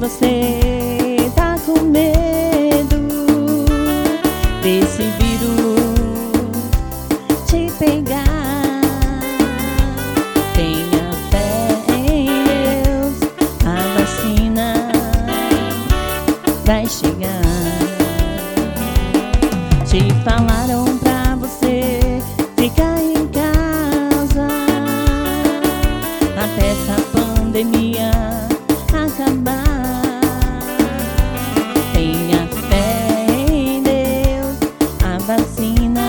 você tá com medo desse vírus te pegar, tenha fé em Deus, a vacina vai chegar. Te falaram pra você ficar em casa até essa pandemia acabar. Tenha fé em Deus, a vacina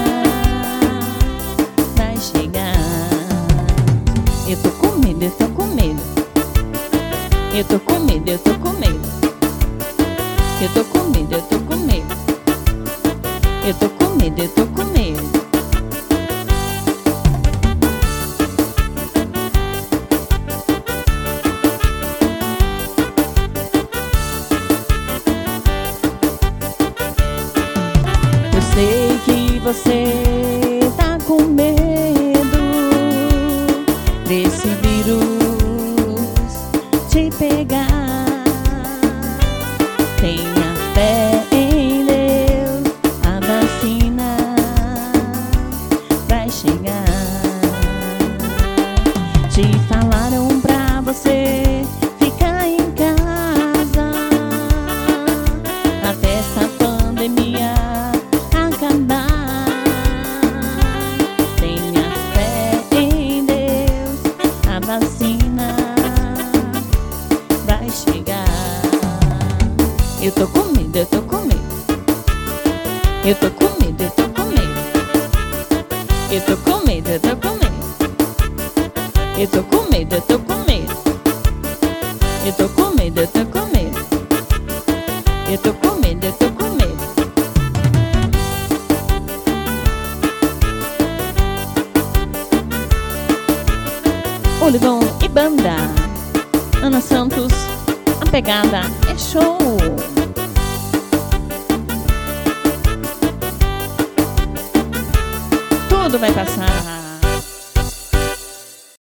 vai chegar. Eu tô com medo, eu tô com medo. Eu tô com medo, eu tô com medo. Eu tô com medo, eu tô com medo. Eu tô com medo, eu tô com medo. Eu sei que você tá com medo desse vírus te pegar. Tenha fé em Deus, a vacina vai chegar. Te falaram pra você ficar em casa até essa pandemia acabar. Tenha fé em Deus, a vacina vai chegar. Eu tô com medo, eu tô com medo. Eu tô com medo, eu tô com medo. Eu tô com medo, eu tô com medo. Eu tô com medo, eu tô com medo. Eu tô com medo, eu tô com medo. Eu tô com medo, eu tô com medo. Olivão e banda, Ana Santos, a pegada é show. Tudo vai passar.